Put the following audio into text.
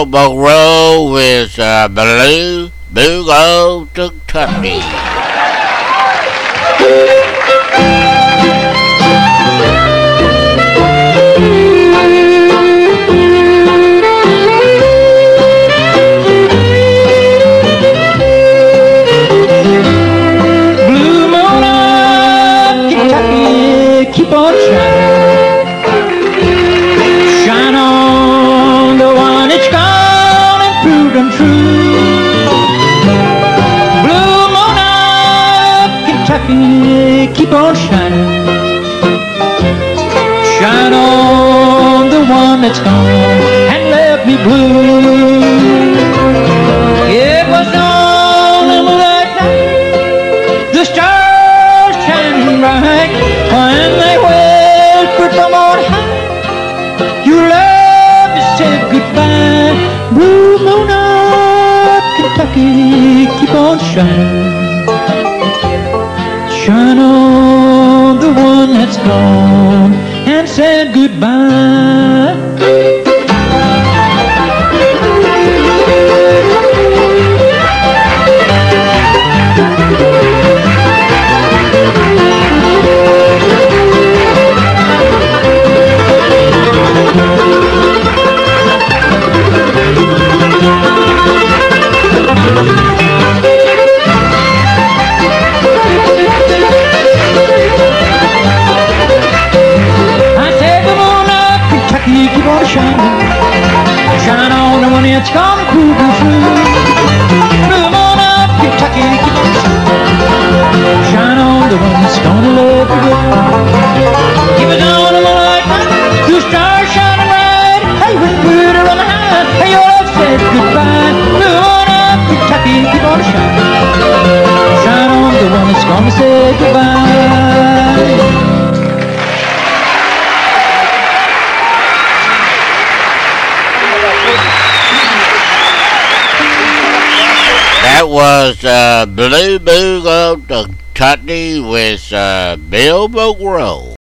Bill Monroe with Blue Boogle Kentucky. Blue moon of Kentucky, keep on shining. Shine on the one that's gone and proved untrue. Blue moon of Kentucky, keep on shining. Shine on the one that's gone and left me blue. It was on a moonlight night, the stars shining bright, when they whispered from on high, your love has said goodbye. Blue moon of Kentucky, keep on shining. Shine on the one that's gone and said goodbye. Keep on shining. Shine on the one that's gone and prove you true. Blue moon of Kentucky, keep on shining. Shine on the one that's gonna love you good. Keep it on the moonlight night, two stars shining bright. Hey, whispered around the high, hey, your love said goodbye. Blue moon of Kentucky, keep on shining. Shine on the one that's gonna say goodbye. That was Blue Boogle Kentucky with Bill Monroe.